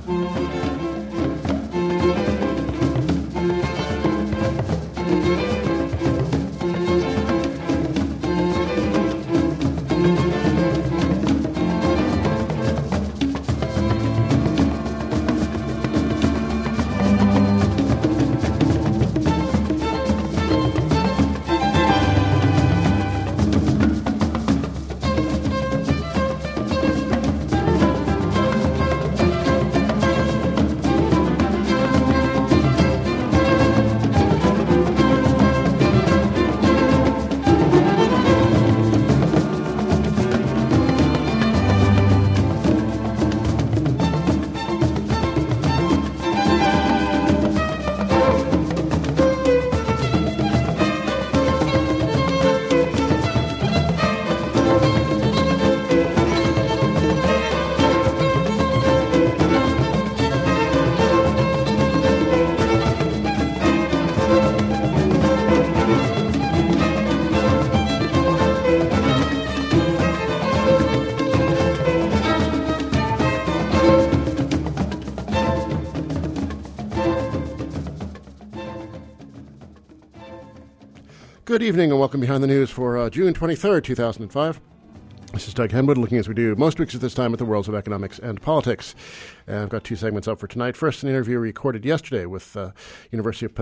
Good evening and welcome Behind the News for June 23rd, 2005. This is Doug Henwood looking as we do most weeks at this time at the worlds of economics and politics. And I've got two segments up for tonight. First, an interview recorded yesterday with University of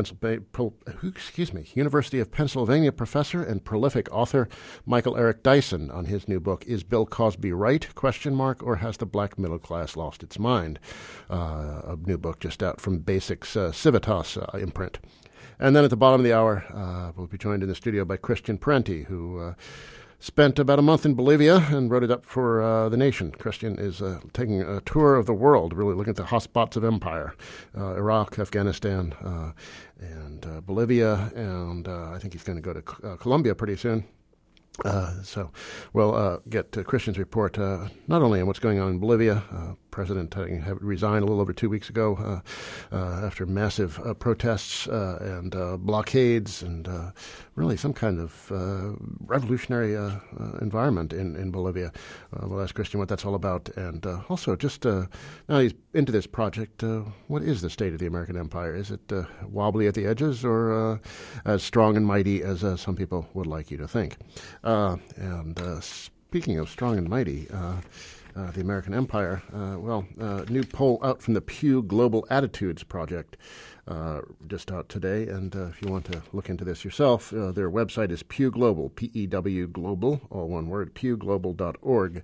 Pennsylvania professor and prolific author Michael Eric Dyson on his new book, Is Bill Cosby Right? Or Has the Black Middle Class Lost Its Mind? A new book just out from Basics Civitas imprint. And then at the bottom of the hour, we'll be joined in the studio by Christian Parenti, who spent about a month in Bolivia and wrote it up for The Nation. Christian is taking a tour of the world, really looking at the hotspots of empire, Iraq, Afghanistan, and Bolivia, and I think he's going to go to Colombia pretty soon. So we'll get Christian's report not only on what's going on in Bolivia. President had resigned a little over 2 weeks ago after massive protests and blockades and really some kind of revolutionary environment in Bolivia. We'll ask Christian what that's all about. And also, just now he's into this project, what is the state of the American empire? Is it wobbly at the edges or as strong and mighty as some people would like you to think? Speaking of strong and mighty, the American empire, new poll out from the Pew Global Attitudes Project, just out today. And if you want to look into this yourself, their website is Pew Global, P-E-W Global, all one word, pewglobal.org.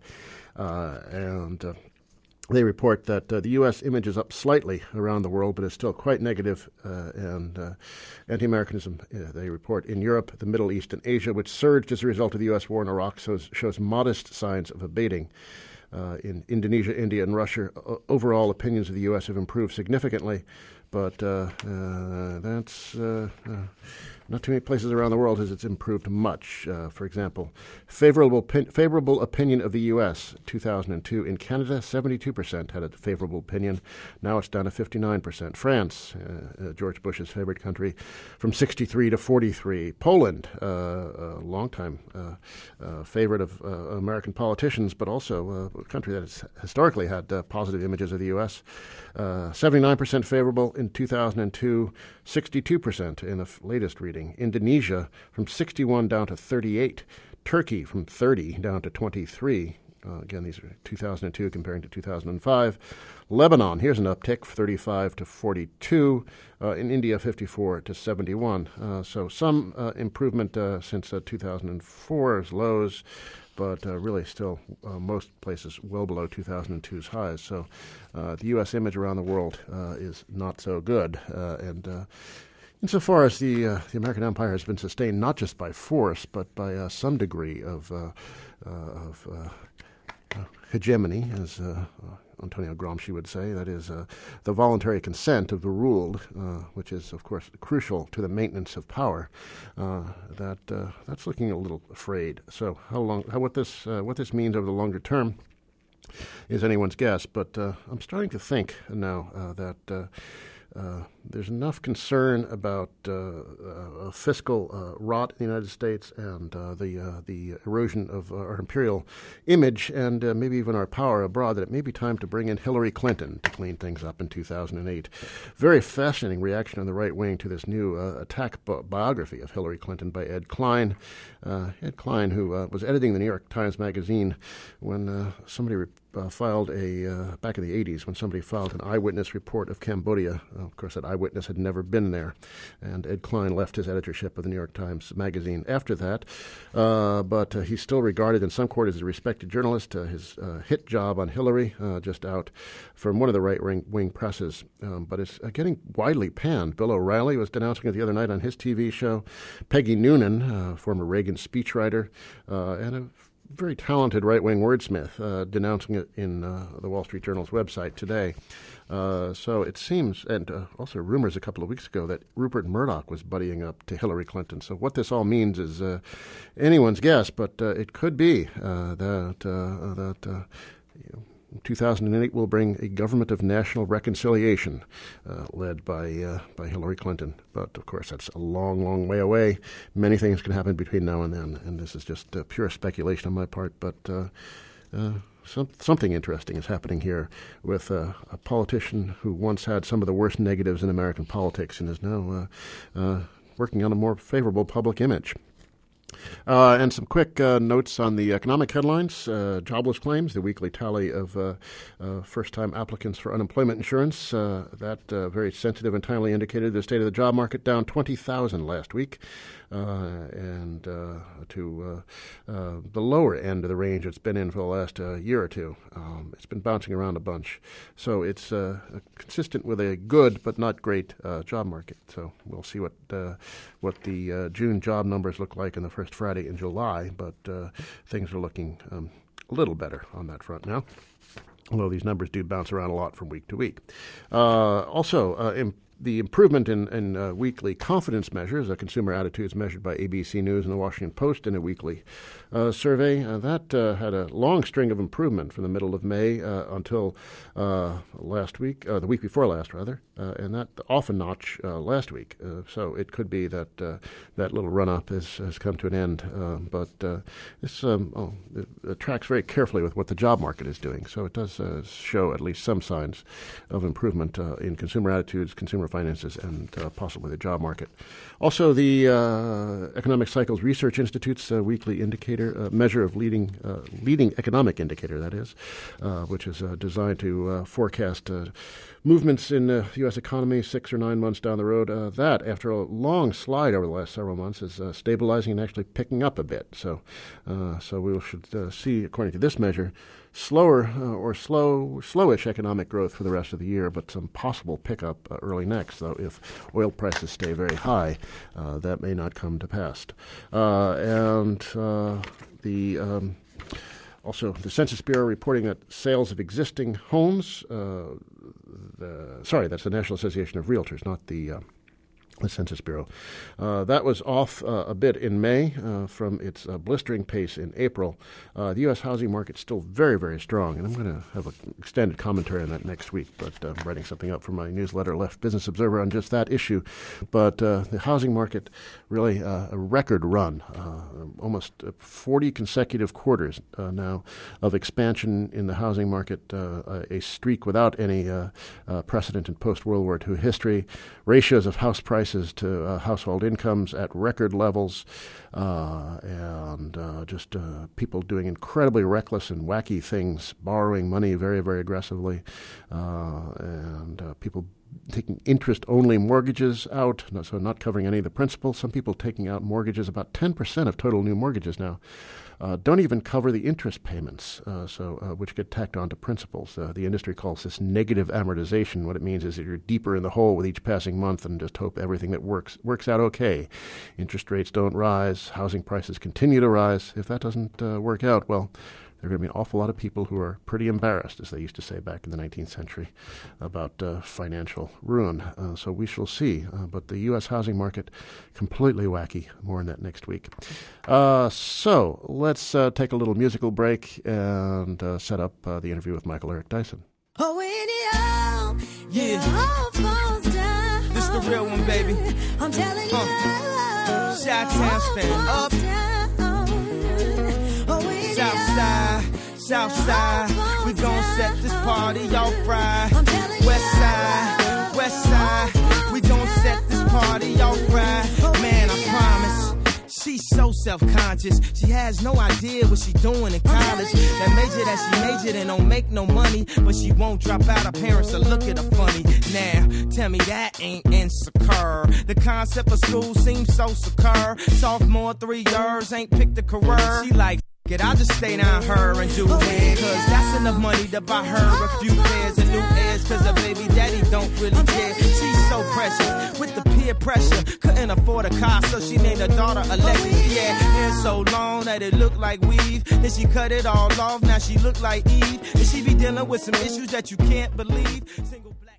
They report that the U.S. image is up slightly around the world, but is still quite negative, and anti-Americanism, they report, in Europe, the Middle East, and Asia, which surged as a result of the U.S. war in Iraq, shows modest signs of abating. In Indonesia, India, and Russia, overall opinions of the U.S. have improved significantly, but that's not too many places around the world has it's improved much. For example, favorable opinion of the U.S. 2002 in Canada, 72% had a favorable opinion. Now it's down to 59%. France, George Bush's favorite country, from 63 to 43. Poland, a longtime favorite of American politicians, but also a country that has historically had positive images of the U.S. 79% favorable in 2002, 62% in the latest reading. Indonesia from 61 down to 38. Turkey from 30 down to 23. Again, these are 2002 comparing to 2005. Lebanon, here's an uptick, 35 to 42. In India, 54 to 71. So some improvement since 2004's lows, but really still most places well below 2002's highs. So the U.S. image around the world is not so good. Insofar as the American empire has been sustained not just by force, but by some degree of hegemony, as Antonio Gramsci would say, that is the voluntary consent of the ruled, which is, of course, crucial to the maintenance of power. That's looking a little frayed. So what this means over the longer term is anyone's guess. But I'm starting to think now that there's enough concern about fiscal rot in the United States and the erosion of our imperial image and maybe even our power abroad that it may be time to bring in Hillary Clinton to clean things up in 2008. Very fascinating reaction on the right wing to this new attack biography of Hillary Clinton by Ed Klein. Ed Klein, who was editing the New York Times Magazine when somebody filed back in the 80s, when somebody filed an eyewitness report of Cambodia. Of course, that eyewitness had never been there, and Ed Klein left his editorship of the New York Times Magazine after that. But he's still regarded in some quarters as a respected journalist. His hit job on Hillary, just out from one of the right-wing presses, but it's getting widely panned. Bill O'Reilly was denouncing it the other night on his TV show. Peggy Noonan, former Reagan speechwriter, and a very talented right-wing wordsmith, denouncing it in the Wall Street Journal's website today. So it seems, and also rumors a couple of weeks ago, that Rupert Murdoch was buddying up to Hillary Clinton. So what this all means is anyone's guess, but it could be that 2008 will bring a government of national reconciliation led by Hillary Clinton. But, of course, that's a long, long way away. Many things can happen between now and then, and this is just pure speculation on my part. But something interesting is happening here with a politician who once had some of the worst negatives in American politics and is now working on a more favorable public image. And some quick notes on the economic headlines. Jobless claims, the weekly tally of first-time applicants for unemployment insurance. That very sensitive and timely indicated the state of the job market, down 20,000 last week, and to the lower end of the range it's been in for the last year or two. It's been bouncing around a bunch. So it's consistent with a good but not great job market. So we'll see what the June job numbers look like in the first Friday in July, but things are looking a little better on that front now, although these numbers do bounce around a lot from week to week. The improvement in weekly confidence measures, consumer attitudes measured by ABC News and the Washington Post in a weekly survey, that had a long string of improvement from the middle of May until last week, the week before last, rather, and that off a notch last week. So it could be that that little run-up has come to an end, but this it tracks very carefully with what the job market is doing. So it does show at least some signs of improvement in consumer attitudes, consumer finances, and possibly the job market. Also, the Economic Cycles Research Institute's weekly indicator, measure of leading economic indicator, that is, which is designed to forecast movements in the U.S. economy 6 or 9 months down the road. That, after a long slide over the last several months, is stabilizing and actually picking up a bit. So we should see, according to this measure, slower or slowish economic growth for the rest of the year, but some possible pickup early next, though if oil prices stay very high, that may not come to pass. Also, the Census Bureau reporting that sales of existing homes, that's the National Association of Realtors, not the Census Bureau. That was off a bit in May from its blistering pace in April. The U.S. housing market's still very, very strong, and I'm going to have an extended commentary on that next week, but I'm writing something up for my newsletter, Left Business Observer, on just that issue. But the housing market, really a record run, almost 40 consecutive quarters now of expansion in the housing market, a streak without any precedent in post-World War II history, ratios of house prices to household incomes at record levels, and just people doing incredibly reckless and wacky things, borrowing money very, very aggressively, and people taking interest-only mortgages out, so not covering any of the principal. Some people taking out mortgages, about 10% of total new mortgages now, don't even cover the interest payments, which get tacked onto principals. The industry calls this negative amortization. What it means is that you're deeper in the hole with each passing month and just hope everything that works out okay. Interest rates don't rise. Housing prices continue to rise. If that doesn't work out, well, there are going to be an awful lot of people who are pretty embarrassed, as they used to say back in the 19th century, about financial ruin. So we shall see. But the U.S. housing market, completely wacky. More on that next week. So let's take a little musical break and set up the interview with Michael Eric Dyson. Oh, when it all falls down. real one, baby. I'm telling you. Chi-town, stand up. Southside, Southside, we gon' set this party off right. Westside, we gon' set this party off right. Man, I promise. She's so self-conscious. She has no idea what she doing in college. That major that she majored in don't make no money, but she won't drop out. Her parents will look at her funny. Now, tell me that ain't insecure. The concept of school seems so secure. Sophomore 3 years, ain't picked a career. She like, I'll just stay down her and do it, cause that's enough money to buy her a few pairs of new ears, cause her baby daddy don't really care. She's so precious with the peer pressure, couldn't afford a car, so she named her daughter Alexis. Yeah, hair so long that it looked like weave, then she cut it all off, now she look like Eve, and she be dealing with some issues that you can't believe. Single black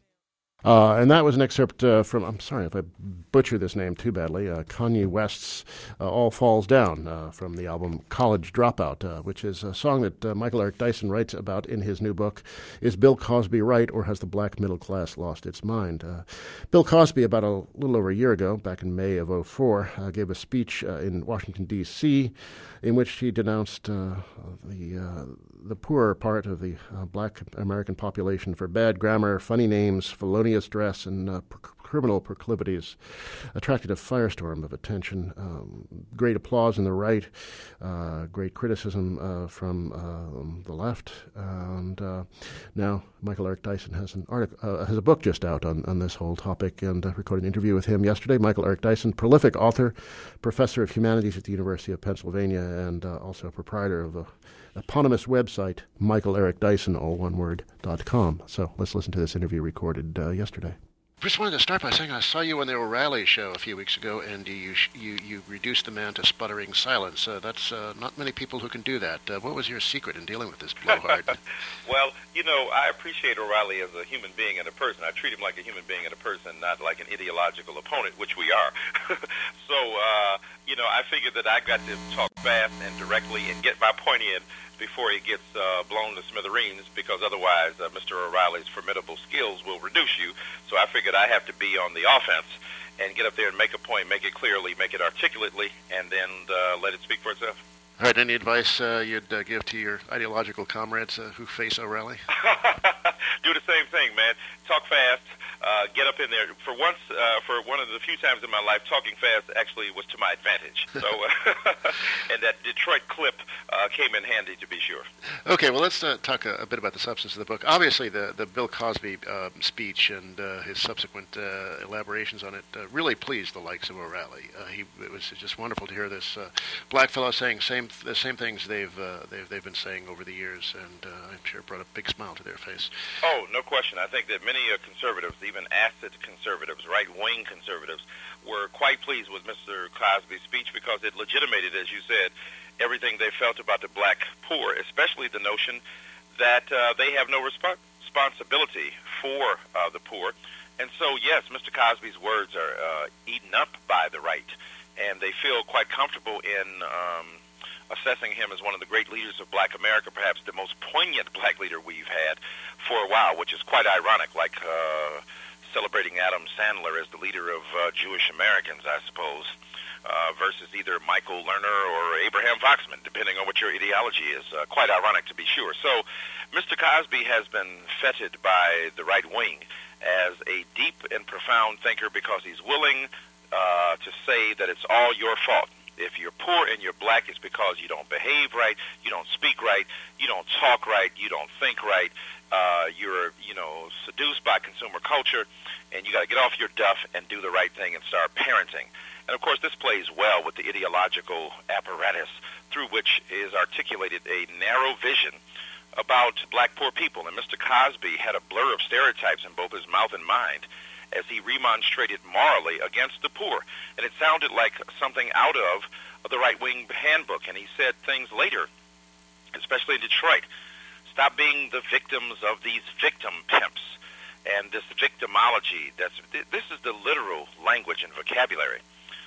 and that was an excerpt from, I'm sorry if I butcher this name too badly, Kanye West's All Falls Down from the album College Dropout, which is a song that Michael Eric Dyson writes about in his new book, Is Bill Cosby Right or Has the Black Middle Class Lost Its Mind? Bill Cosby, about a little over a year ago, back in May of 2004, gave a speech in Washington, D.C., in which he denounced the poorer part of the black American population for bad grammar, funny names, felonious dress, and criminal proclivities, attracted a firestorm of attention, great applause in the right, great criticism from the left, and now Michael Eric Dyson has has a book just out on this whole topic, and recorded an interview with him yesterday. Michael Eric Dyson, prolific author, professor of humanities at the University of Pennsylvania, and also proprietor of the eponymous website, michaelericdyson.com. So let's listen to this interview recorded yesterday. Just wanted to start by saying I saw you on the O'Reilly show a few weeks ago, and you reduced the man to sputtering silence. That's not many people who can do that. What was your secret in dealing with this blowhard? Well, I appreciate O'Reilly as a human being and a person. I treat him like a human being and a person, not like an ideological opponent, which we are. So, I figured that I got to talk fast and directly and get my point in before he gets blown to smithereens, because otherwise Mr. O'Reilly's formidable skills will reduce you. So I figured I have to be on the offense and get up there and make a point, make it clearly, make it articulately, and then let it speak for itself. All right, any advice you'd give to your ideological comrades who face O'Reilly? Do the same thing, man. Talk fast. Get up in there. For once, for one of the few times in my life, talking fast actually was to my advantage. So, and that Detroit clip came in handy, to be sure. Okay, well, let's talk a bit about the substance of the book. Obviously, the Bill Cosby speech and his subsequent elaborations on it really pleased the likes of O'Reilly. It was just wonderful to hear this black fellow saying the same things they've been saying over the years, and I'm sure it brought a big smile to their face. Oh, no question. I think that many conservatives, even acid conservatives, right-wing conservatives, were quite pleased with Mr. Cosby's speech because it legitimated, as you said, everything they felt about the black poor, especially the notion that they have no responsibility for the poor. And so, yes, Mr. Cosby's words are eaten up by the right, and they feel quite comfortable in assessing him as one of the great leaders of black America, perhaps the most poignant black leader we've had for a while, which is quite ironic, like celebrating Adam Sandler as the leader of Jewish Americans, I suppose, versus either Michael Lerner or Abraham Foxman, depending on what your ideology is. Quite ironic, to be sure. So Mr. Cosby has been feted by the right wing as a deep and profound thinker because he's willing to say that it's all your fault. If you're poor and you're black, it's because you don't behave right, you don't speak right, you don't talk right, you don't think right, you're, seduced by consumer culture, and you got to get off your duff and do the right thing and start parenting. And, of course, this plays well with the ideological apparatus through which is articulated a narrow vision about black poor people. And Mr. Cosby had a blur of stereotypes in both his mouth and mind as he remonstrated morally against the poor. And it sounded like something out of the right-wing handbook. And he said things later, especially in Detroit, stop being the victims of these victim pimps and this victimology. This is the literal language and vocabulary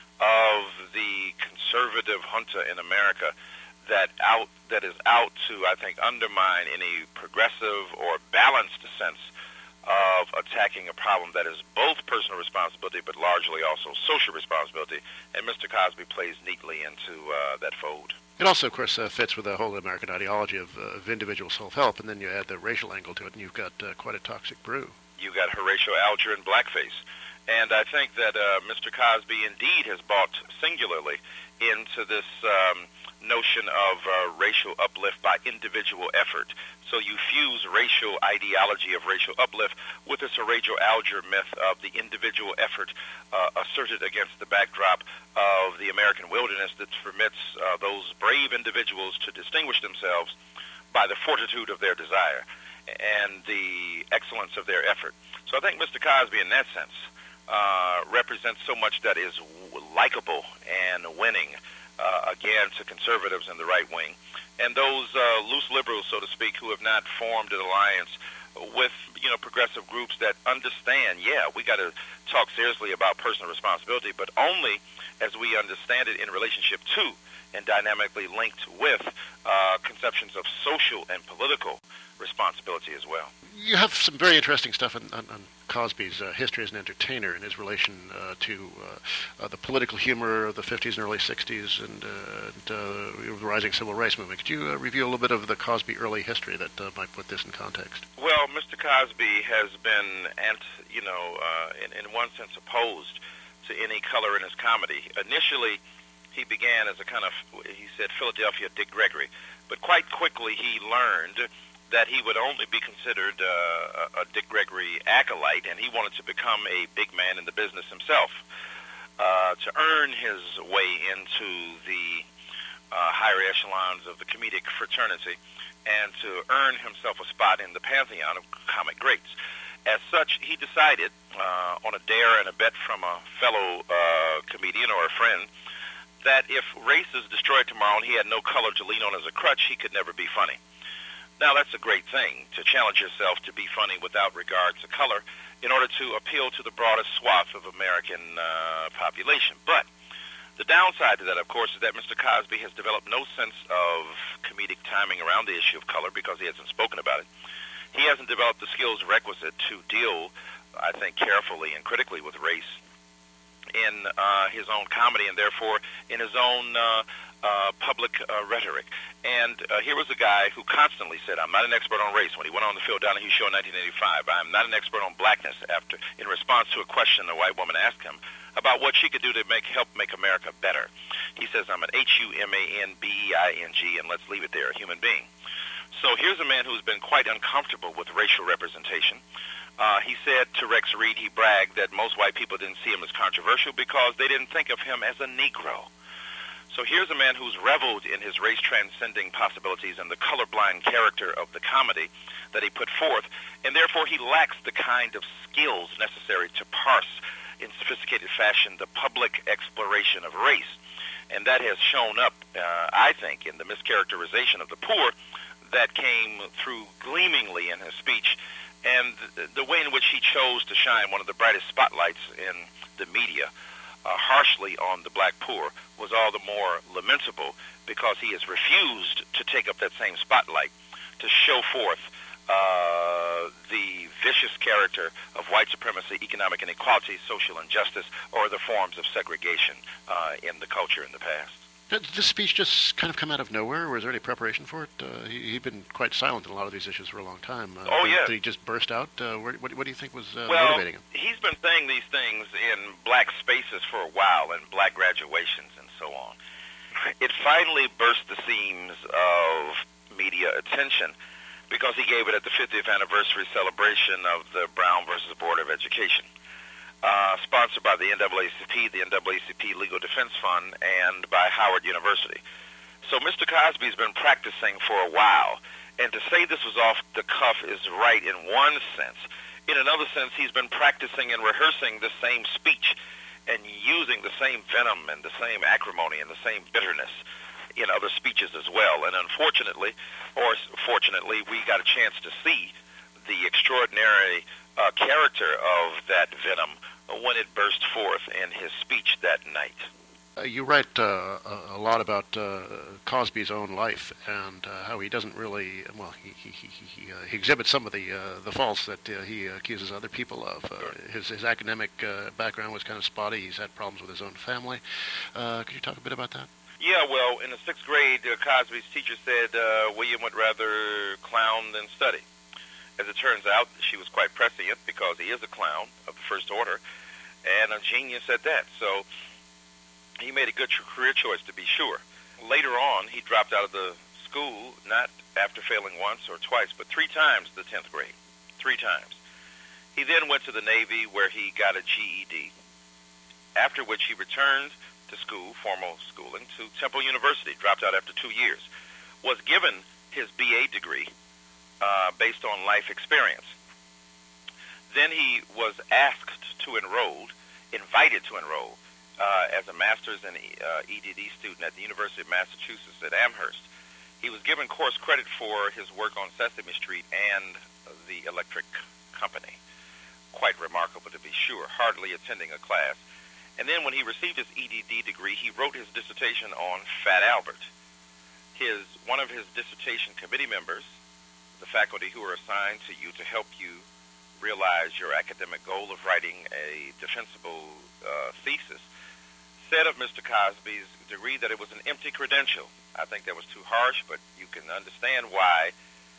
of the conservative junta in America that is out to, I think, undermine any progressive or balanced sense of attacking a problem that is both personal responsibility but largely also social responsibility, and Mr. Cosby plays neatly into that fold. It also, of course, fits with the whole American ideology of individual self-help, and then you add the racial angle to it, and you've got quite a toxic brew. You got Horatio Alger in blackface. And I think that Mr. Cosby indeed has bought singularly into this notion of racial uplift by individual effort. So you fuse racial ideology of racial uplift with this Horatio Alger myth of the individual effort asserted against the backdrop of the American wilderness that permits those brave individuals to distinguish themselves by the fortitude of their desire and the excellence of their effort. So I think Mr. Cosby, in that sense, represents so much that is likable and winning, again, to conservatives in the right wing. And those loose liberals, so to speak, who have not formed an alliance with, progressive groups that understand, we got to talk seriously about personal responsibility, but only as we understand it in relationship to and dynamically linked with conceptions of social and political responsibility as well. You have some very interesting stuff on Cosby's history as an entertainer and his relation to the political humor of the 50s and early 60s and the rising civil rights movement. Could you review a little bit of the Cosby early history that might put this in context? Well, Mr. Cosby has been, in one sense, opposed to any color in his comedy. Initially, he began as a kind of, he said, Philadelphia Dick Gregory. But quite quickly he learned that he would only be considered a Dick Gregory acolyte, and he wanted to become a big man in the business himself. To earn his way into the higher echelons of the comedic fraternity and to earn himself a spot in the pantheon of comic greats. As such, he decided, on a dare and a bet from a fellow comedian or a friend, that if race is destroyed tomorrow and he had no color to lean on as a crutch, he could never be funny. Now, that's a great thing, to challenge yourself to be funny without regard to color in order to appeal to the broadest swath of American population. But the downside to that, of course, is that Mr. Cosby has developed no sense of comedic timing around the issue of color because he hasn't spoken about it. He hasn't developed the skills requisite to deal, I think, carefully and critically with race in his own comedy and therefore in his own public rhetoric. And here was a guy who constantly said, I'm not an expert on race. When he went on the Phil Donahue show in 1985, I'm not an expert on blackness, in response to a question a white woman asked him about what she could do to help make America better. He says, I'm an Humanbeing, and let's leave it there, a human being. So here's a man who's been quite uncomfortable with racial representation. He said to Rex Reed, he bragged that most white people didn't see him as controversial because they didn't think of him as a Negro. So here's a man who's reveled in his race-transcending possibilities and the colorblind character of the comedy that he put forth, and therefore he lacks the kind of skills necessary to parse in sophisticated fashion the public exploration of race. And that has shown up, I think, in the mischaracterization of the poor that came through gleamingly in his speech, and the way in which he chose to shine one of the brightest spotlights in the media harshly on the black poor was all the more lamentable because he has refused to take up that same spotlight to show forth the vicious character of white supremacy, economic inequality, social injustice, or the forms of segregation in the culture in the past. Did this speech just kind of come out of nowhere, or was there any preparation for it? He'd been quite silent on a lot of these issues for a long time. Yeah. Did he just burst out? What do you think was motivating him? He's been saying these things in black spaces for a while, and black graduations and so on. It finally burst the seams of media attention because he gave it at the 50th anniversary celebration of the Brown versus Board of Education. Sponsored by the NAACP, the NAACP Legal Defense Fund, and by Howard University. So Mr. Cosby's been practicing for a while, and to say this was off the cuff is right in one sense. In another sense, he's been practicing and rehearsing the same speech and using the same venom and the same acrimony and the same bitterness in other speeches as well. And unfortunately, or fortunately, we got a chance to see the extraordinary character of that venom when it burst forth in his speech that night. You write a lot about Cosby's own life and how he doesn't really, well, he exhibits some of the faults that he accuses other people of. His academic background was kind of spotty. He's had problems with his own family. Could you talk a bit about that? Yeah, well, in the 6th grade, Cosby's teacher said William would rather clown than study. As it turns out, she was quite prescient because he is a clown of the first order and a genius at that. So he made a good career choice, to be sure. Later on, he dropped out of the school, not after failing once or twice, but 3 times the 10th grade. 3 times. He then went to the Navy, where he got a GED, after which he returned to school, formal schooling, to Temple University, dropped out after 2 years, was given his BA degree based on life experience. Then he was asked to enroll, invited to enroll, as a master's in EDD student at the University of Massachusetts at Amherst. He was given course credit for his work on Sesame Street and the Electric Company. Quite remarkable, to be sure, hardly attending a class. And then when he received his EDD degree, he wrote his dissertation on Fat Albert. One of his dissertation committee members, the faculty who are assigned to you to help you realize your academic goal of writing a defensible thesis, said of Mr. Cosby's degree that it was an empty credential. I think that was too harsh, but you can understand why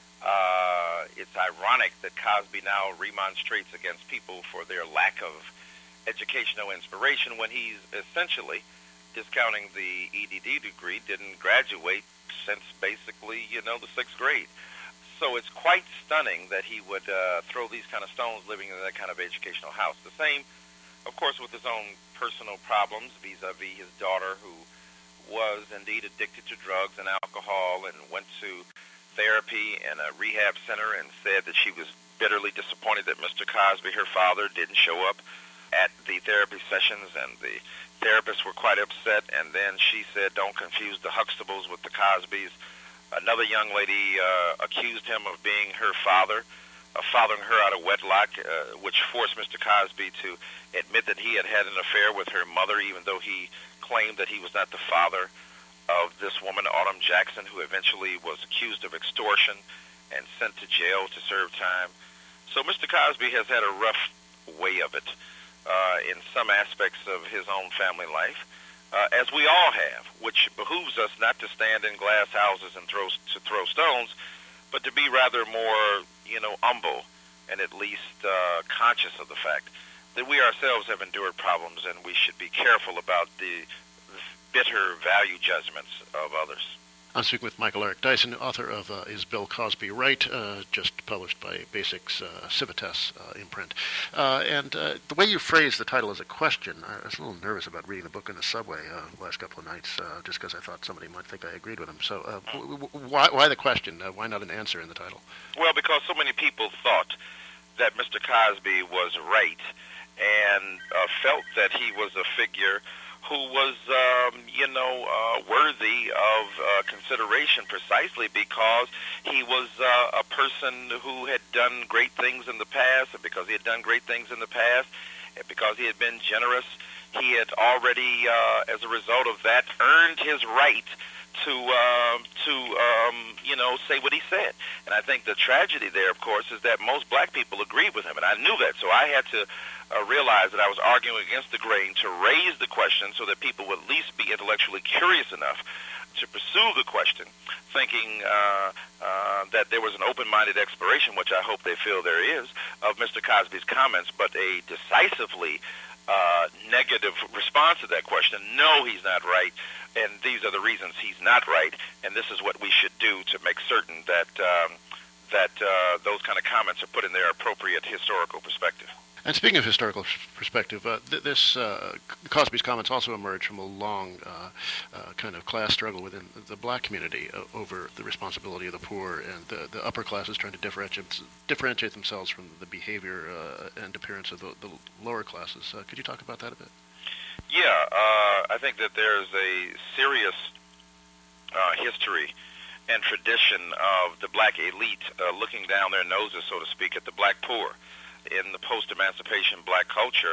it's ironic that Cosby now remonstrates against people for their lack of educational inspiration when he's essentially, discounting the EDD degree, didn't graduate since basically, the 6th grade. So it's quite stunning that he would throw these kind of stones living in that kind of educational house. The same, of course, with his own personal problems vis-a-vis his daughter, who was indeed addicted to drugs and alcohol and went to therapy in a rehab center and said that she was bitterly disappointed that Mr. Cosby, her father, didn't show up at the therapy sessions, and the therapists were quite upset. And then she said, don't confuse the Huxtables with the Cosbys. Another young lady accused him of being her father, fathering her out of wedlock, which forced Mr. Cosby to admit that he had had an affair with her mother, even though he claimed that he was not the father of this woman, Autumn Jackson, who eventually was accused of extortion and sent to jail to serve time. So Mr. Cosby has had a rough way of it in some aspects of his own family life, as we all have, which behooves us not to stand in glass houses and throw stones, but to be rather more, humble and at least conscious of the fact that we ourselves have endured problems, and we should be careful about the bitter value judgments of others. I'm speaking with Michael Eric Dyson, author of Is Bill Cosby Right?, just published by Basics Civitas imprint. And the way you phrase the title as a question, I was a little nervous about reading the book in the subway the last couple of nights, just because I thought somebody might think I agreed with him. So why the question? Why not an answer in the title? Well, because so many people thought that Mr. Cosby was right and felt that he was a figure who was, worthy of consideration precisely because he was a person who had done great things in the past, and because he had done great things in the past, and because he had been generous, he had already, as a result of that, earned his right to say what he said. And I think the tragedy there, of course, is that most black people agreed with him, and I knew that, so I had to realize that I was arguing against the grain to raise the question so that people would at least be intellectually curious enough to pursue the question, thinking that there was an open-minded exploration, which I hope they feel there is, of Mr. Cosby's comments, but a decisively negative response to that question. No, he's not right, and these are the reasons he's not right, and this is what we should do to make certain that those kind of comments are put in their appropriate historical perspective. And speaking of historical perspective, Cosby's comments also emerge from a long kind of class struggle within the black community over the responsibility of the poor, and the upper classes trying to differentiate themselves from the behavior and appearance of the lower classes. Could you talk about that a bit? Yeah, I think that there's a serious history and tradition of the black elite looking down their noses, so to speak, at the black poor. In the post-emancipation black culture,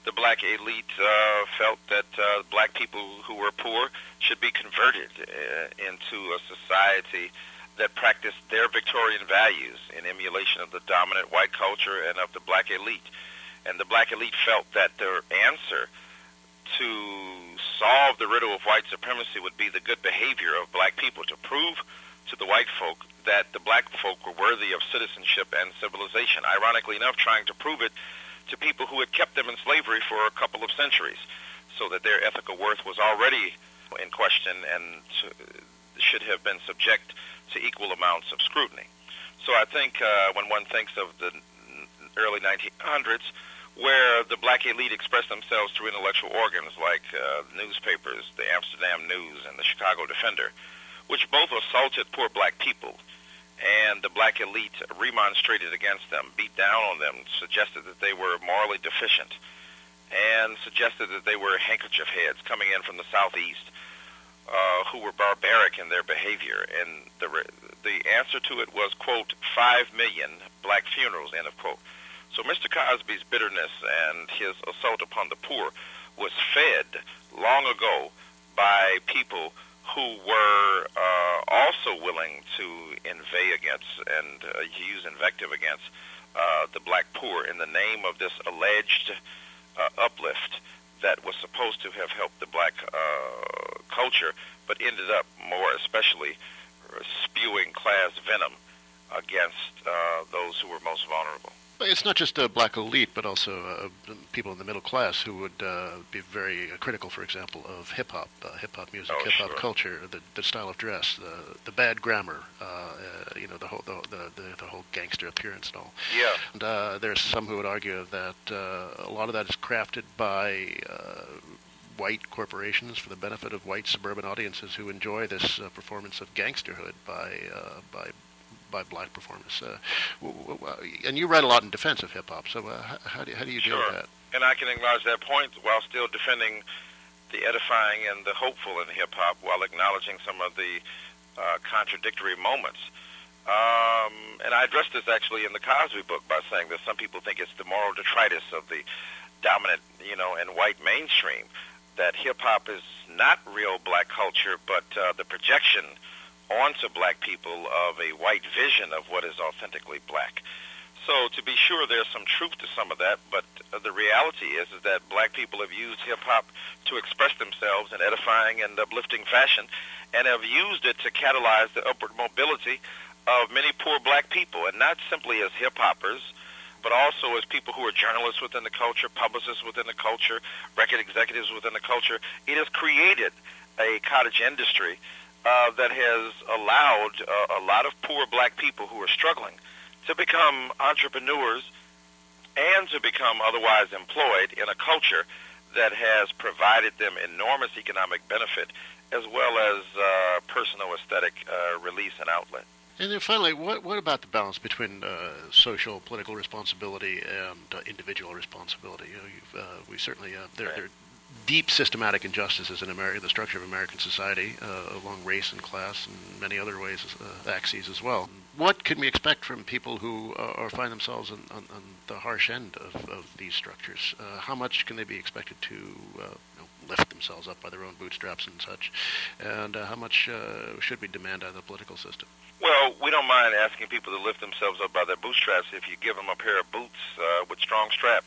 the black elite felt that black people who were poor should be converted into a society that practiced their Victorian values in emulation of the dominant white culture and of the black elite. And the black elite felt that their answer to solve the riddle of white supremacy would be the good behavior of black people, to prove to the white folk that the black folk were worthy of citizenship and civilization. Ironically enough, trying to prove it to people who had kept them in slavery for a couple of centuries, so that their ethical worth was already in question and should have been subject to equal amounts of scrutiny. So I think when one thinks of the early 1900s, where the black elite expressed themselves through intellectual organs like newspapers, the Amsterdam News and the Chicago Defender, which both assaulted poor black people, and the black elite remonstrated against them, beat down on them, suggested that they were morally deficient, and suggested that they were handkerchief heads coming in from the southeast who were barbaric in their behavior. And the answer to it was, quote, 5 million black funerals, end of quote. So Mr. Cosby's bitterness and his assault upon the poor was fed long ago by people who were also willing to inveigh against and use invective against the black poor in the name of this alleged uplift that was supposed to have helped the black culture, but ended up more especially spewing class venom against those who were most vulnerable. It's not just a black elite, but also people in the middle class who would be very critical, for example, of hip-hop music, hip-hop culture, the style of dress, the bad grammar, the whole gangster appearance and all. Yeah. And there's some who would argue that a lot of that is crafted by white corporations for the benefit of white suburban audiences who enjoy this performance of gangsterhood by black performers. And you write a lot in defense of hip-hop, so how do you deal with that? And I can acknowledge that point while still defending the edifying and the hopeful in hip-hop, while acknowledging some of the contradictory moments. And I addressed this actually in the Cosby book by saying that some people think it's the moral detritus of the dominant, and white mainstream, that hip-hop is not real black culture, but the projection onto black people of a white vision of what is authentically black. So to be sure, there's some truth to some of that, but the reality is that black people have used hip-hop to express themselves in edifying and uplifting fashion, and have used it to catalyze the upward mobility of many poor black people, and not simply as hip-hoppers, but also as people who are journalists within the culture, publicists within the culture, record executives within the culture. It has created a cottage industry that has allowed a lot of poor black people who are struggling to become entrepreneurs and to become otherwise employed in a culture that has provided them enormous economic benefit as well as personal aesthetic release and outlet. And then finally, what about the balance between social, political responsibility and individual responsibility? We certainly there are deep systematic injustices in America, the structure of American society, along race and class and many other ways, axes as well. What can we expect from people who find themselves on the harsh end of these structures? How much can they be expected to lift themselves up by their own bootstraps and such? And how much should we demand out of the political system? Well, we don't mind asking people to lift themselves up by their bootstraps if you give them a pair of boots with strong straps.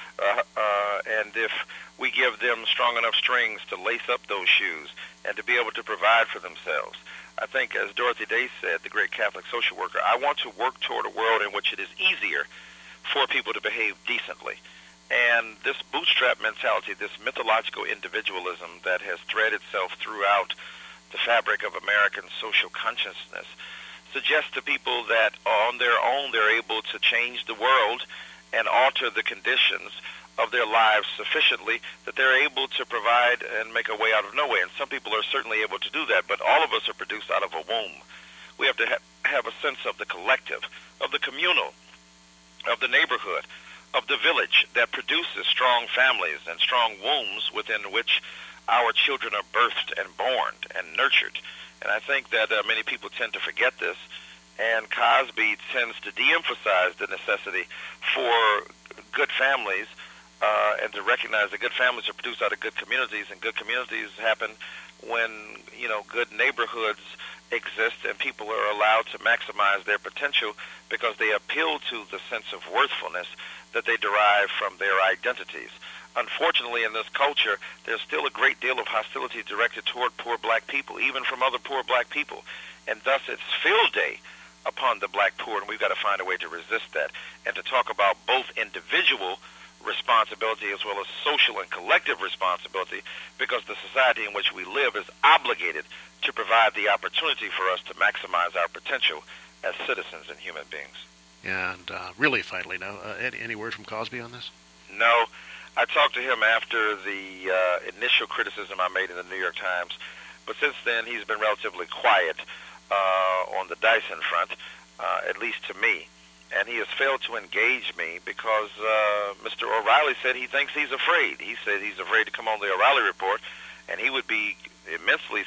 And if we give them strong enough strings to lace up those shoes and to be able to provide for themselves. I think, as Dorothy Day said, the great Catholic social worker, I want to work toward a world in which it is easier for people to behave decently. And this bootstrap mentality, this mythological individualism that has thread itself throughout the fabric of American social consciousness, suggests to people that on their own they're able to change the world and alter the conditions of their lives sufficiently that they're able to provide and make a way out of no way. And some people are certainly able to do that, but all of us are produced out of a womb. We have to have a sense of the collective, of the communal, of the neighborhood, of the village that produces strong families and strong wombs within which our children are birthed and born and nurtured. And I think that many people tend to forget this, and Cosby tends to de-emphasize the necessity for good families and to recognize that good families are produced out of good communities, and good communities happen when, good neighborhoods exist and people are allowed to maximize their potential because they appeal to the sense of worthfulness that they derive from their identities. Unfortunately, in this culture, there's still a great deal of hostility directed toward poor black people, even from other poor black people. And thus it's field day upon the black poor, and we've got to find a way to resist that and to talk about both individual responsibility as well as social and collective responsibility, because the society in which we live is obligated to provide the opportunity for us to maximize our potential as citizens and human beings. And really, finally, now, any word from Cosby on this? No. I talked to him after the initial criticism I made in the New York Times, but since then he's been relatively quiet on the Dyson front, at least to me. And he has failed to engage me because Mr. O'Reilly said he thinks he's afraid. He said he's afraid to come on the O'Reilly Report, and he would be immensely,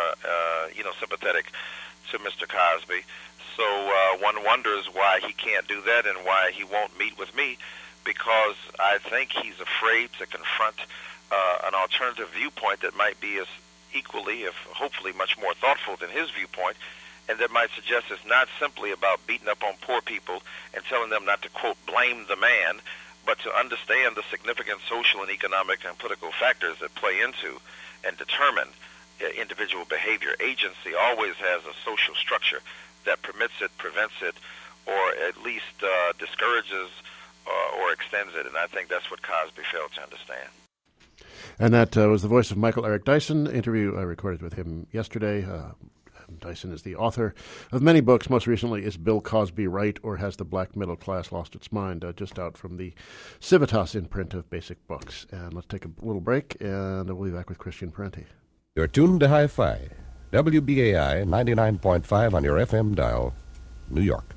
sympathetic to Mr. Cosby. So one wonders why he can't do that and why he won't meet with me, because I think he's afraid to confront an alternative viewpoint that might be as equally, if hopefully much more thoughtful than his viewpoint, and that might suggest it's not simply about beating up on poor people and telling them not to, quote, blame the man, but to understand the significant social and economic and political factors that play into and determine individual behavior. Agency always has a social structure that permits it, prevents it, or at least discourages or extends it, and I think that's what Cosby failed to understand. And that was the voice of Michael Eric Dyson, interview I recorded with him yesterday. Dyson is the author of many books. Most recently is Bill Cosby Right, or Has the Black Middle Class Lost Its Mind, just out from the Civitas imprint of Basic Books. And let's take a little break, and we'll be back with Christian Parenti. You're tuned to Hi-Fi, WBAI 99.5 on your FM dial, New York.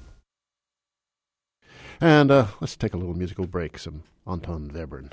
And let's take a little musical break, some Anton Webern.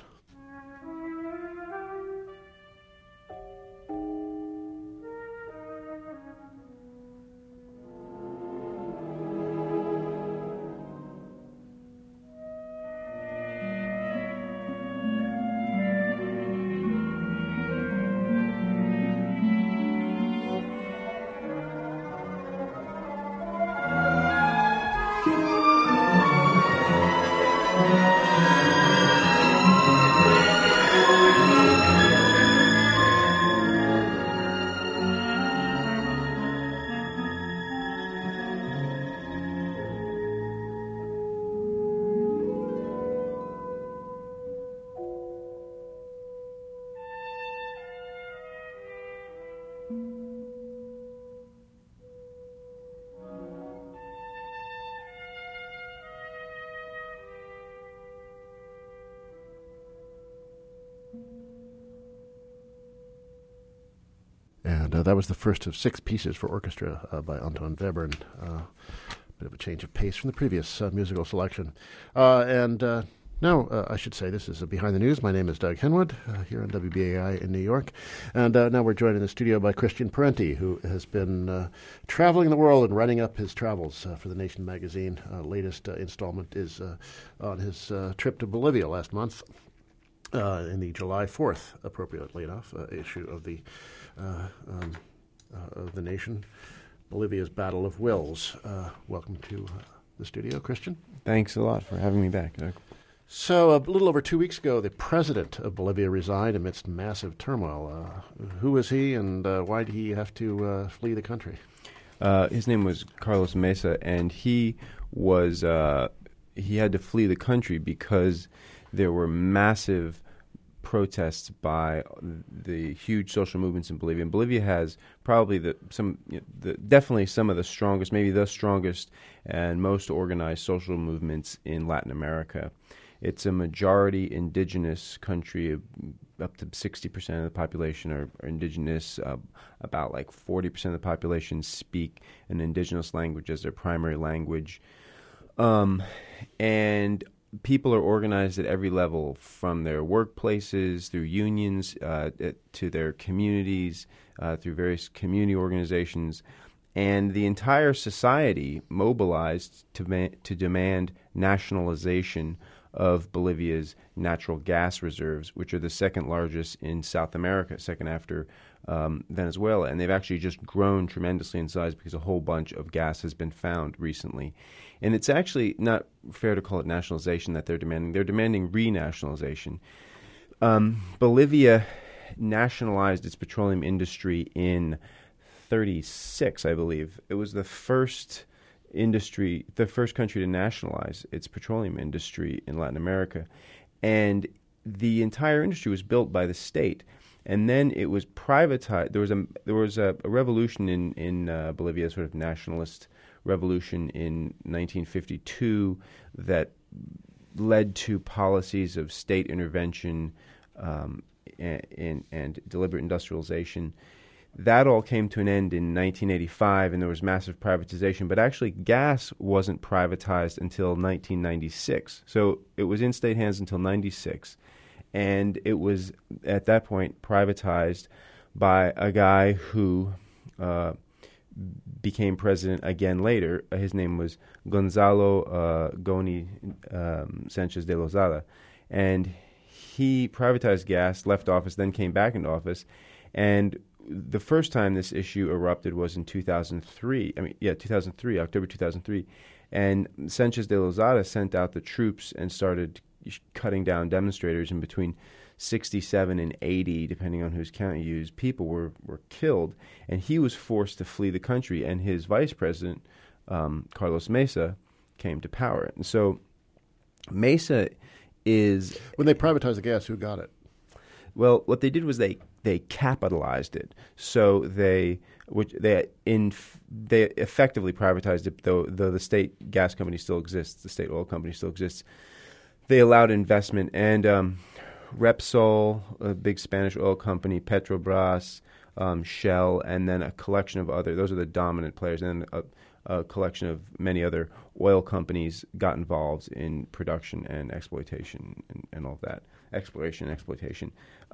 And that was the first of 6 pieces for orchestra by Anton Webern. Bit of a change of pace from the previous musical selection. Now, I should say, this is Behind the News. My name is Doug Henwood, here on WBAI in New York. And now we're joined in the studio by Christian Parenti, who has been traveling the world and writing up his travels for The Nation magazine. Latest installment is on his trip to Bolivia last month, in the July 4th, appropriately enough, issue of the Nation, Bolivia's Battle of Wills. Welcome to the studio, Christian. Thanks a lot for having me back, Doug. So a little over 2 weeks ago, the president of Bolivia resigned amidst massive turmoil. Who was he, and why did he have to flee the country? His name was Carlos Mesa, and he had to flee the country because there were massive protests by the huge social movements in Bolivia. And Bolivia has probably definitely some of the strongest, maybe the strongest and most organized social movements in Latin America. It's a majority indigenous country. Up to 60% of the population are indigenous. About like 40% of the population speak an indigenous language as their primary language. And people are organized at every level, from their workplaces, through unions, to their communities, through various community organizations. And the entire society mobilized to demand nationalization of Bolivia's natural gas reserves, which are the second largest in South America, second after Venezuela. And they've actually just grown tremendously in size because a whole bunch of gas has been found recently. And it's actually not fair to call it nationalization that they're demanding. They're demanding renationalization. Bolivia nationalized its petroleum industry in 1936, I believe. It was the first country to nationalize its petroleum industry in Latin America. And the entire industry was built by the state. And then it was privatized. There was a revolution in Bolivia, sort of nationalist revolution in 1952 that led to policies of state intervention and deliberate industrialization. That all came to an end in 1985, and there was massive privatization. But actually, gas wasn't privatized until 1996. So it was in state hands until 96. And it was, at that point, privatized by a guy who became president again later. His name was Gonzalo Goni Sanchez de Lozada. And he privatized gas, left office, then came back into office. And the first time this issue erupted was in 2003. 2003, October 2003. And Sanchez de Lozada sent out the troops and started cutting down demonstrators. In between 67 and 80, depending on whose count you use, people were killed. And he was forced to flee the country. And his vice president, Carlos Mesa, came to power. And so Mesa is... When they privatized the gas, who got it? Well, what they did was they capitalized it. So they effectively privatized it, though the state gas company still exists, the state oil company still exists. They allowed investment, and Repsol, a big Spanish oil company, Petrobras, Shell, and then a collection of other. Those are the dominant players, and then a collection of many other oil companies got involved in production and exploitation and all of that. Exploration and exploitation.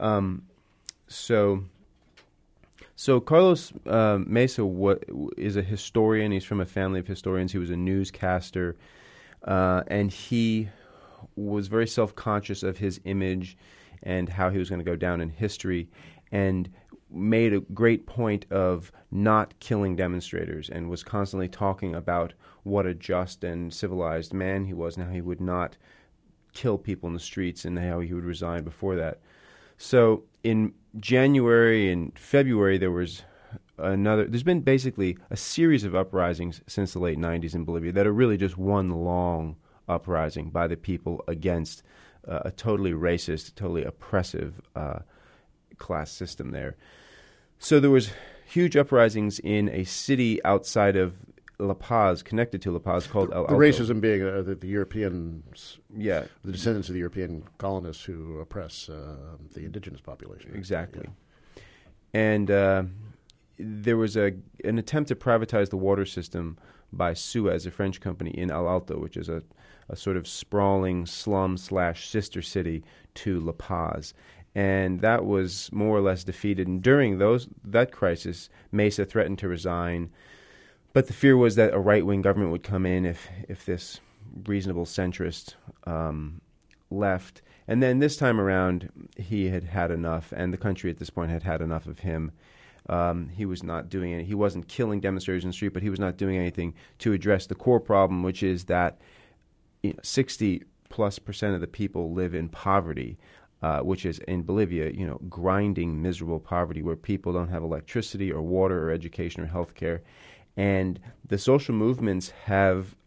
So Carlos Mesa is a historian. He's from a family of historians. He was a newscaster, and he was very self-conscious of his image and how he was going to go down in history, and made a great point of not killing demonstrators, and was constantly talking about what a just and civilized man he was, and how he would not kill people in the streets, and how he would resign before that. So in January and February, there's been basically a series of uprisings since the late 90s in Bolivia that are really just one long uprising by the people against a totally racist, totally oppressive class system there. So there was huge uprisings in a city outside of La Paz, connected to La Paz, called El Alto. The racism being the Europeans, the descendants of the European colonists who oppress the indigenous population. Exactly. Yeah. And there was an attempt to privatize the water system by Suez, a French company, in El Alto, which is a sort of sprawling slum/sister city to La Paz. And that was more or less defeated. And during that crisis, Mesa threatened to resign. But the fear was that a right-wing government would come in if this reasonable centrist left. And then this time around, he had had enough, and the country at this point had had enough of him. He was not doing it. He wasn't killing demonstrators in the street, but he was not doing anything to address the core problem, which is that 60+% of the people live in poverty. Which is in Bolivia, grinding, miserable poverty, where people don't have electricity or water or education or health care. And the social movements have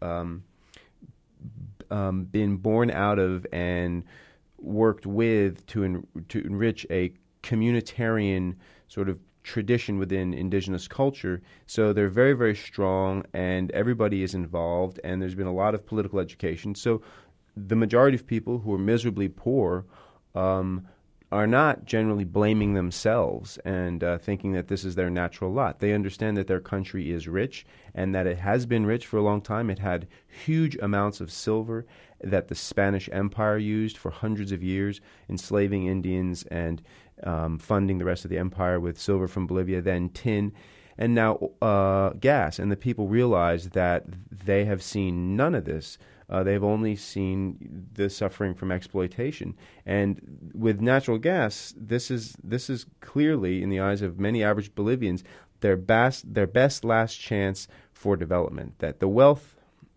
been born out of and worked with to enrich a communitarian sort of tradition within indigenous culture. So they're very, very strong, and everybody is involved, and there's been a lot of political education. So the majority of people who are miserably poor are not generally blaming themselves and thinking that this is their natural lot. They understand that their country is rich and that it has been rich for a long time. It had huge amounts of silver that the Spanish Empire used for hundreds of years, enslaving Indians and funding the rest of the empire with silver from Bolivia, then tin. and now gas. And the people realize that they have seen none of this. They've only seen the suffering from exploitation. And with natural gas, this is clearly, in the eyes of many average Bolivians, their best last chance for development. That the wealth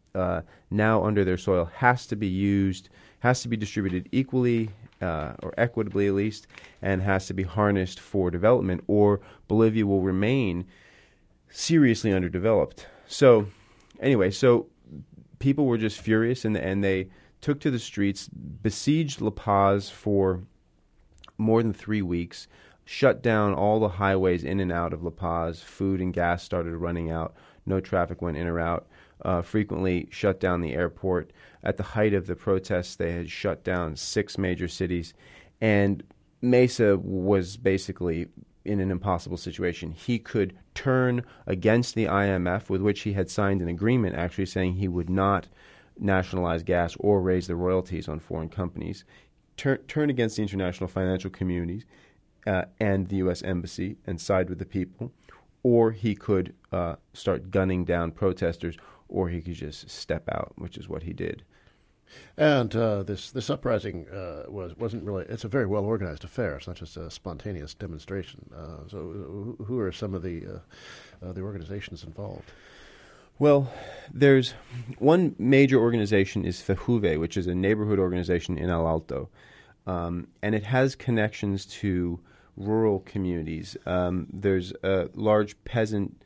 now under their soil has to be used, has to be distributed equally or equitably at least, and has to be harnessed for development, or Bolivia will remain seriously underdeveloped. So anyway, people were just furious, and they took to the streets, besieged La Paz for more than 3 weeks, shut down all the highways in and out of La Paz. Food and gas started running out. No traffic went in or out. Frequently shut down the airport. At the height of the protests, they had shut down 6 major cities. And Mesa was basically in an impossible situation. He could turn against the IMF, with which he had signed an agreement actually saying he would not nationalize gas or raise the royalties on foreign companies, turn against the international financial communities and the U.S. Embassy and side with the people, or he could start gunning down protesters, or he could just step out, which is what he did. And this uprising wasn't really. It's a very well organized affair. It's not just a spontaneous demonstration. So, who are some of the organizations involved? Well, there's one major organization is FEJUVE, which is a neighborhood organization in El Alto, and it has connections to rural communities. There's a large peasant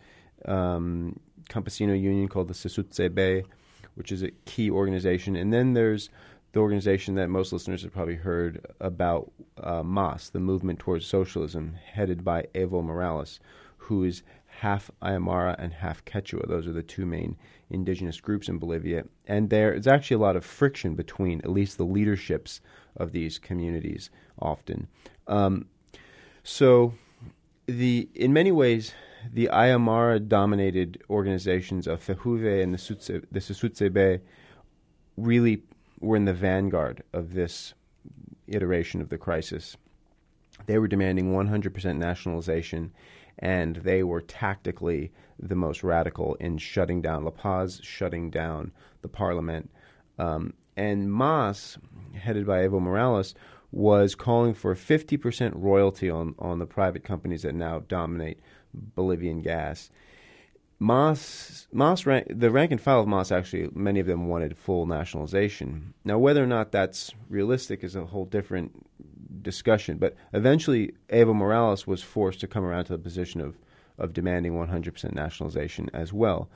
campesino union called the CESUTCB, which is a key organization. And then there's the organization that most listeners have probably heard about, MAS, the Movement Towards Socialism, headed by Evo Morales, who is half Aymara and half Quechua. Those are the 2 main indigenous groups in Bolivia. And there's actually a lot of friction between at least the leaderships of these communities often. So in many ways, the Aymara-dominated organizations of FEJUVE and the CESUTCB really were in the vanguard of this iteration of the crisis. They were demanding 100% nationalization, and they were tactically the most radical in shutting down La Paz, shutting down the parliament. And MAS, headed by Evo Morales, was calling for 50% royalty on the private companies that now dominate Bolivian gas. The rank and file of MAS, actually, many of them wanted full nationalization. Now, whether or not that's realistic is a whole different discussion, but eventually Evo Morales was forced to come around to the position of demanding 100% nationalization as well.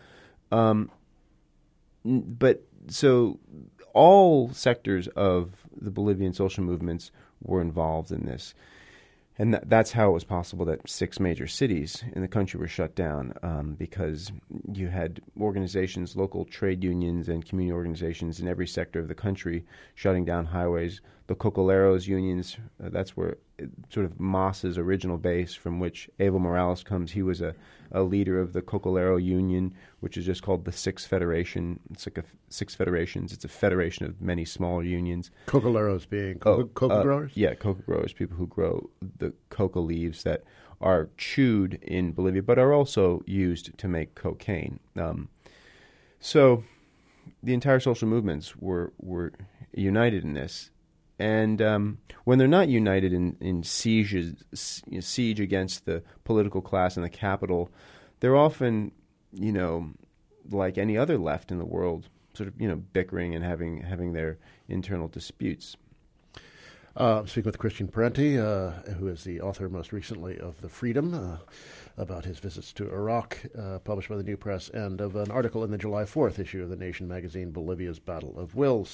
But so all sectors of the Bolivian social movements were involved in this. And that's how it was possible that 6 major cities in the country were shut down, because you had organizations, local trade unions and community organizations in every sector of the country shutting down highways. The Cocoleros unions, that's where sort of MAS's original base, from which Evo Morales comes. He was a leader of the Cocolero Union, which is just called the Sixth Federation. It's like 6 federations. It's a federation of many smaller unions. Cocoleros being coca growers? Yeah, coca growers, people who grow the coca leaves that are chewed in Bolivia, but are also used to make cocaine. So the entire social movements were united in this. And when they're not united in siege against the political class in the capital, they're often, like any other left in the world, sort of, bickering and having their internal disputes. Speaking with Christian Parenti, who is the author most recently of The Freedom, about his visits to Iraq, published by the New Press, and of an article in the July 4th issue of The Nation magazine, Bolivia's Battle of Wills.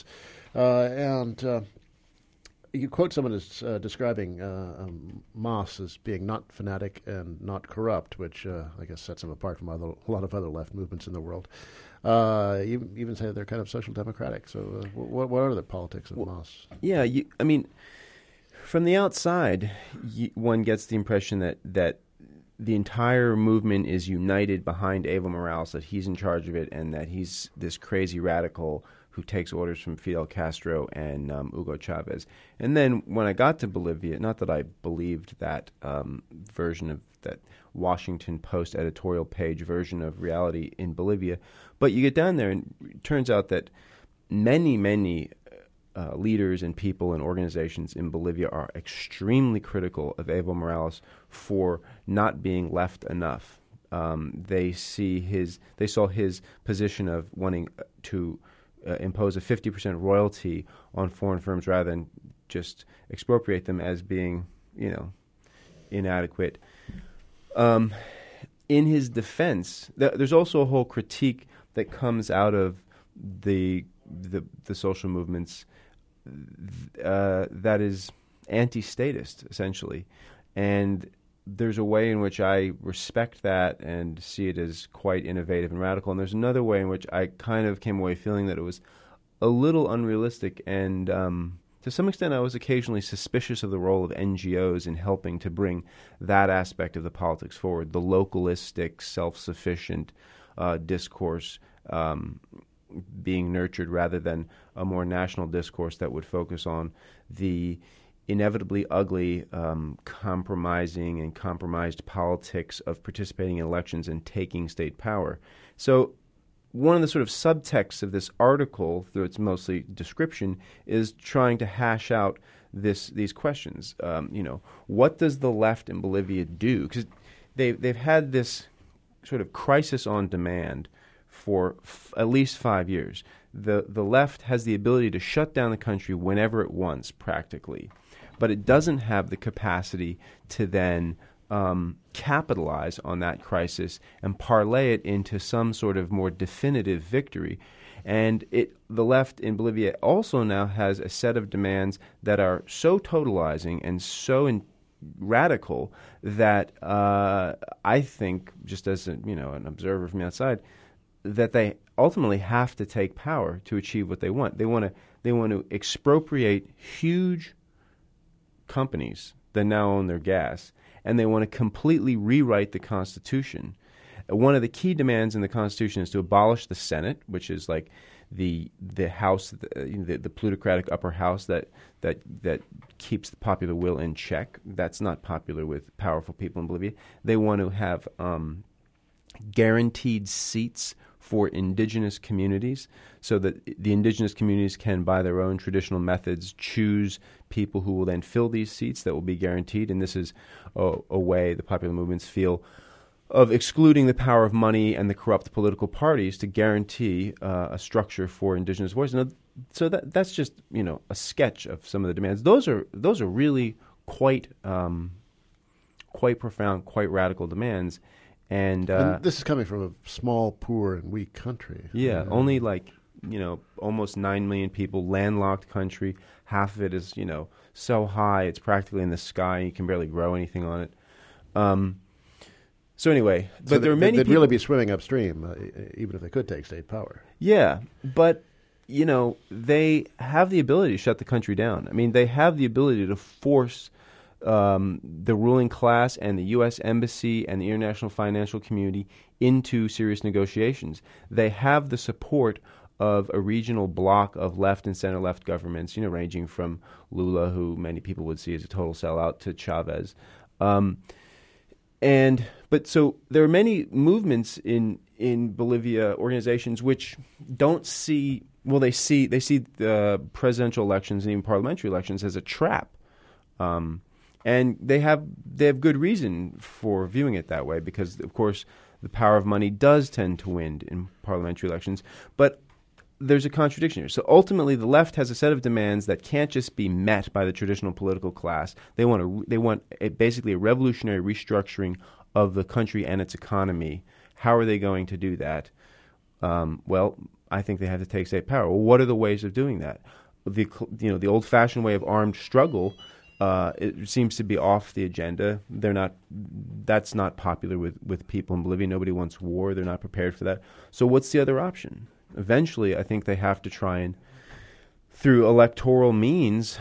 You quote someone as describing MAS as being not fanatic and not corrupt, which I guess sets them apart from a lot of other left movements in the world. You even say they're kind of social democratic. So what are the politics of MAS? Yeah, from the outside, one gets the impression that the entire movement is united behind Evo Morales, that he's in charge of it, and that he's this crazy radical who takes orders from Fidel Castro and Hugo Chavez. And then when I got to Bolivia, not that I believed that version of that Washington Post editorial page version of reality in Bolivia. But you get down there, and it turns out that many leaders and people and organizations in Bolivia are extremely critical of Evo Morales for not being left enough. They saw his position of wanting to impose a 50% royalty on foreign firms rather than just expropriate them as being, inadequate. In his defense, there's also a whole critique that comes out of the social movements that is anti-statist, essentially. And there's a way in which I respect that and see it as quite innovative and radical. And there's another way in which I kind of came away feeling that it was a little unrealistic. And to some extent, I was occasionally suspicious of the role of NGOs in helping to bring that aspect of the politics forward, the localistic, self-sufficient discourse being nurtured rather than a more national discourse that would focus on the inevitably ugly, compromising and compromised politics of participating in elections and taking state power. So one of the sort of subtexts of this article, though it's mostly description, is trying to hash out these questions. What does the left in Bolivia do? Because they've had this sort of crisis on demand for at least 5 years. The left has the ability to shut down the country whenever it wants, practically. But it doesn't have the capacity to then capitalize on that crisis and parlay it into some sort of more definitive victory. And the left in Bolivia also now has a set of demands that are so totalizing and so radical that I think, just as an observer from the outside, that they ultimately have to take power to achieve what they want. They want to expropriate huge companies that now own their gas, and they want to completely rewrite the Constitution. One of the key demands in the Constitution is to abolish the Senate, which is like the House, the plutocratic upper house that keeps the popular will in check. That's not popular with powerful people in Bolivia. They want to have guaranteed seats for indigenous communities so that the indigenous communities can, by their own traditional methods, choose people who will then fill these seats that will be guaranteed. And this is a way the popular movements feel of excluding the power of money and the corrupt political parties to guarantee a structure for indigenous voice. Now, so that's just a sketch of some of the demands. Those are really quite profound, quite radical demands. And this is coming from a small, poor, and weak country. Yeah, only almost 9 million people, landlocked country. Half of it is, so high it's practically in the sky. You can barely grow anything on it. So anyway, but there are many people... They'd really be swimming upstream, even if they could take state power. Yeah, but, they have the ability to shut the country down. I mean, they have the ability to force the ruling class and the U.S. Embassy and the international financial community into serious negotiations. They have the support of a regional bloc of left and center-left governments, ranging from Lula, who many people would see as a total sellout, to Chavez. But so there are many movements in Bolivia, organizations which don't see, they see the presidential elections and even parliamentary elections as a trap. And they have good reason for viewing it that way because, of course, the power of money does tend to win in parliamentary elections. But there's a contradiction here. So ultimately, the left has a set of demands that can't just be met by the traditional political class. They want basically a revolutionary restructuring of the country and its economy. How are they going to do that? Well, I think they have to take state power. Well, what are the ways of doing that? The old-fashioned way of armed struggle. It seems to be off the agenda. That's not popular with people in Bolivia. Nobody wants war. They're not prepared for that. So what's the other option? Eventually, I think they have to try and, through electoral means,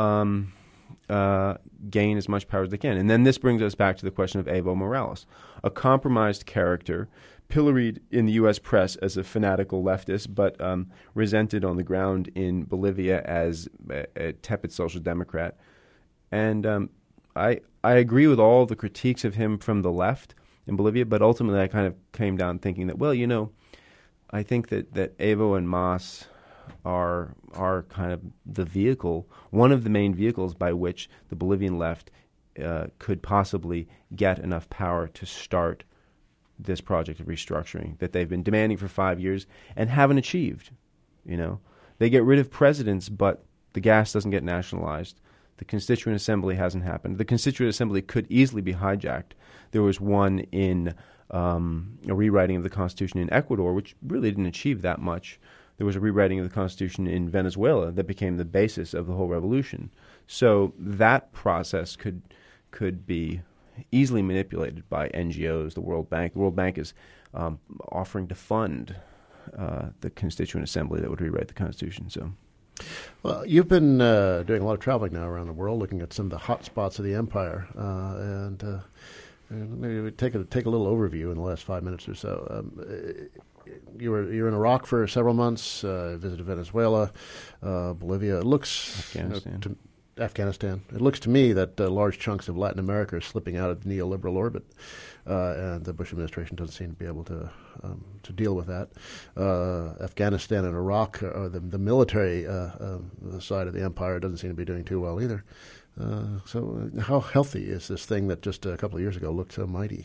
gain as much power as they can. And then this brings us back to the question of Evo Morales, a compromised character, pilloried in the U.S. press as a fanatical leftist, but resented on the ground in Bolivia as a tepid social democrat. And I agree with all the critiques of him from the left in Bolivia, but ultimately I kind of came down thinking that, well, I think that Evo and Mas are kind of the vehicle, one of the main vehicles by which the Bolivian left could possibly get enough power to start this project of restructuring that they've been demanding for 5 years and haven't achieved. They get rid of presidents, but the gas doesn't get nationalized. The Constituent Assembly hasn't happened. The Constituent Assembly could easily be hijacked. There was one in a rewriting of the Constitution in Ecuador, which really didn't achieve that much. There was a rewriting of the Constitution in Venezuela that became the basis of the whole revolution. So that process could be easily manipulated by NGOs, the World Bank. The World Bank is offering to fund the Constituent Assembly that would rewrite the Constitution. So, well, you've been doing a lot of traveling now around the world, looking at some of the hot spots of the empire, and maybe we take a little overview in the last 5 minutes or so. You were in Iraq for several months. Visited Venezuela, Bolivia. It looks Afghanistan. It looks to me that large chunks of Latin America are slipping out of neoliberal orbit, and the Bush administration doesn't seem to be able to deal with that. Afghanistan and Iraq, the military side of the empire, doesn't seem to be doing too well either. So how healthy is this thing that just a couple of years ago looked so mighty?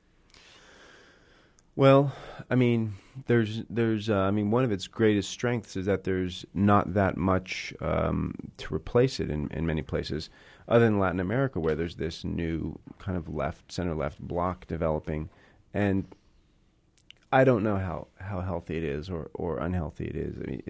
Well, I mean, there's one of its greatest strengths is that there's not that much to replace it in many places, other than Latin America, where there's this new kind of center-left bloc developing, and I don't know how healthy it is or unhealthy it is. I mean,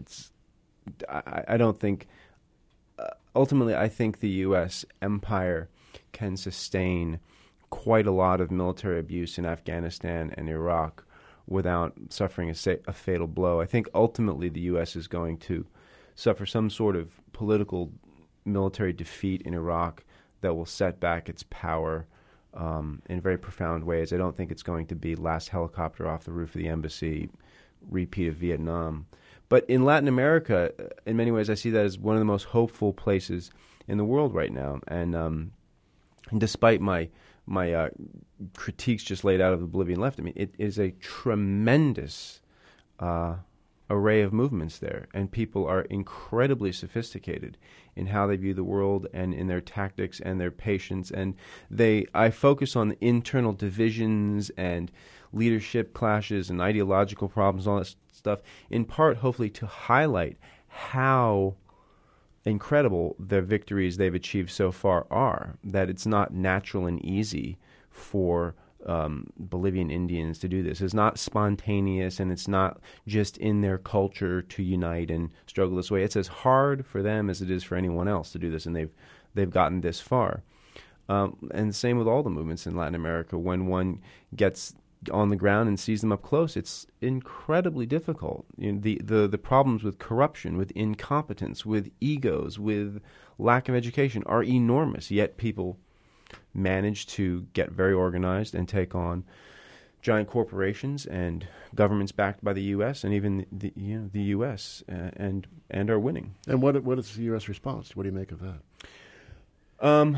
I don't think. Ultimately, I think the U.S. empire can sustain quite a lot of military abuse in Afghanistan and Iraq without suffering a fatal blow. I think ultimately the U.S. is going to suffer some sort of political military defeat in Iraq that will set back its power in very profound ways. I don't think it's going to be last helicopter off the roof of the embassy, repeat of Vietnam. But in Latin America, in many ways, I see that as one of the most hopeful places in the world right now. And despite my critiques just laid out of the Bolivian left, I mean, it is a tremendous array of movements there, and people are incredibly sophisticated in how they view the world and in their tactics and their patience. And I focus on internal divisions and leadership clashes and ideological problems, all that stuff, in part, hopefully, to highlight how incredible the victories they've achieved so far are, that it's not natural and easy for Bolivian Indians to do this. It's not spontaneous, and it's not just in their culture to unite and struggle this way. It's as hard for them as it is for anyone else to do this, and they've gotten this far. And the same with all the movements in Latin America. When one gets on the ground and sees them up close, it's incredibly difficult. The problems with corruption, with incompetence, with egos, with lack of education are enormous, yet people manage to get very organized and take on giant corporations and governments backed by the U.S. and even the U.S. and are winning. And what is the U.S. response? What do you make of that?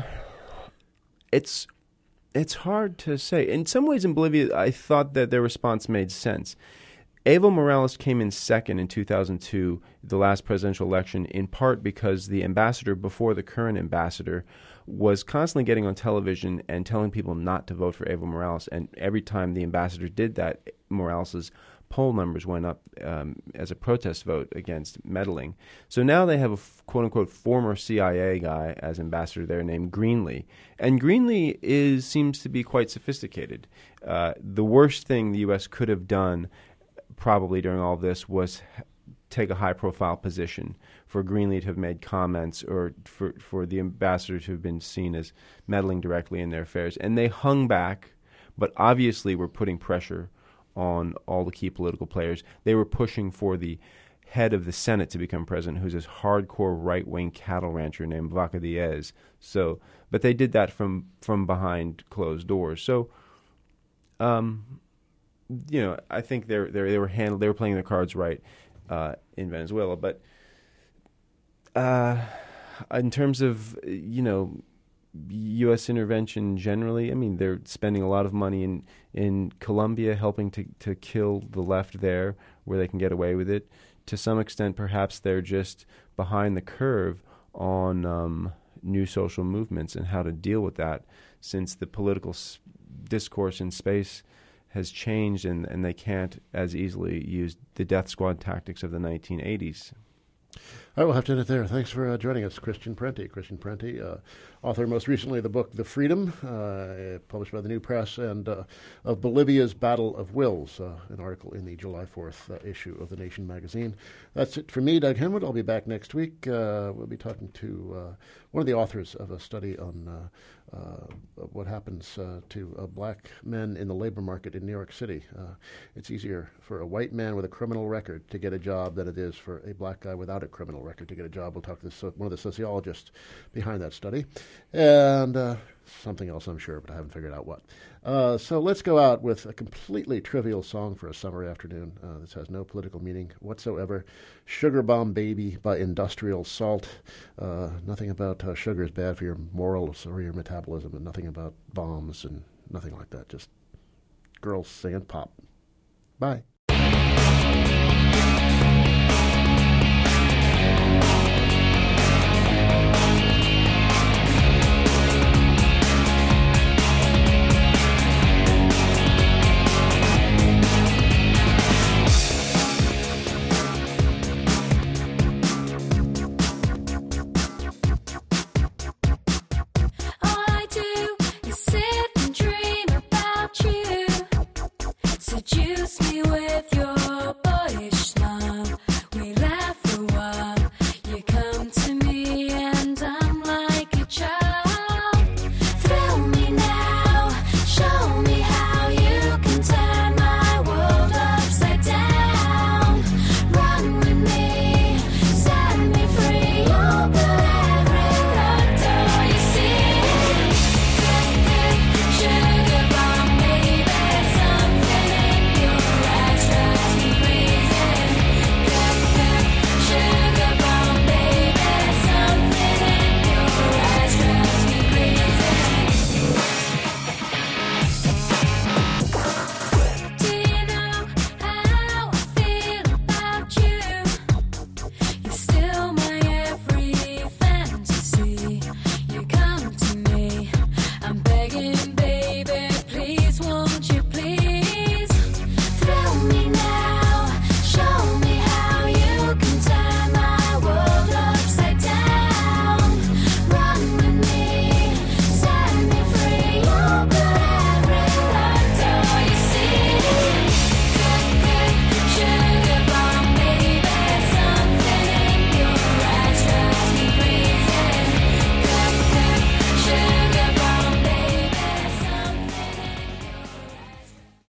It's hard to say. In some ways in Bolivia, I thought that their response made sense. Evo Morales came in second in 2002, the last presidential election, in part because the ambassador before the current ambassador was constantly getting on television and telling people not to vote for Evo Morales. And every time the ambassador did that, Morales's poll numbers went up as a protest vote against meddling. So now they have a quote-unquote former CIA guy as ambassador there named Greenlee. And Greenlee seems to be quite sophisticated. The worst thing the U.S. could have done probably during all of this was take a high-profile position, for Greenlee to have made comments or for the ambassador to have been seen as meddling directly in their affairs. And they hung back, but obviously were putting pressure on all the key political players. They were pushing for the head of the Senate to become president, who's this hardcore right-wing cattle rancher named Vaca Diaz. But they did that from behind closed doors. So, I think they were playing their cards right in Venezuela. But in terms of U.S. intervention generally. I mean, they're spending a lot of money in Colombia, helping to kill the left there, where they can get away with it. To some extent, perhaps they're just behind the curve on new social movements and how to deal with that, since the political discourse in space has changed and they can't as easily use the death squad tactics of the 1980s. All right, we'll have to end it there. Thanks for joining us, Christian Parenti. Christian Parenti, author most recently of the book The Freedom, published by the New Press, and of Bolivia's Battle of Wills, an article in the July 4th issue of The Nation magazine. That's it for me, Doug Henwood. I'll be back next week. We'll be talking to one of the authors of a study on what happens to black men in the labor market in New York City. It's easier for a white man with a criminal record to get a job than it is for a black guy without a criminal record to get a job. We'll talk to one of the sociologists behind that study. And something else, I'm sure, but I haven't figured out what. So let's go out with a completely trivial song for a summer afternoon. This has no political meaning whatsoever. Sugar Bomb Baby by Industrial Salt. Nothing about sugar is bad for your morals or your metabolism, and nothing about bombs and nothing like that. Just girls singing pop. Bye.